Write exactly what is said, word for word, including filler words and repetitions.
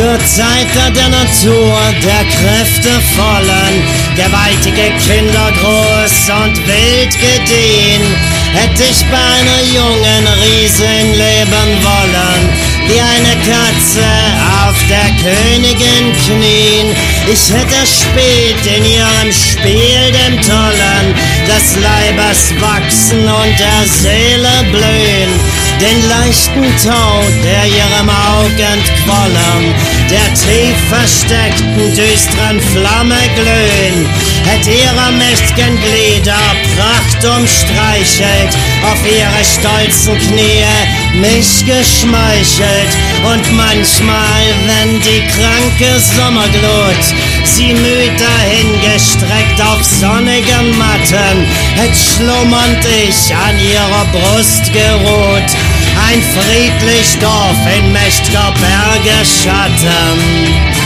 Zur Zeit der Natur, der kräftevollen, gewaltige Kinder groß und wild gediehen, hätt ich bei einer jungen Riesin leben wollen, wie eine Katze auf der Königin knien. Ich hätte spät in ihrem Spiel dem Tollen des Leibes wachsen und der Seele blühen, den leichten Tod, der ihrem Aug entquollen, der tief versteckten düsteren Flamme glühen, hätt ihre mächtigen Glieder Pracht umstreichelt, auf ihre stolzen Knie mich geschmeichelt, und manchmal, wenn die kranke Sommerglut sie müd dahingestreckt auf sonnigen Matten, hätt schlummernd ich an ihrer Brust geruht, ein friedlich Dorf in mächt'ger Berge Schatten.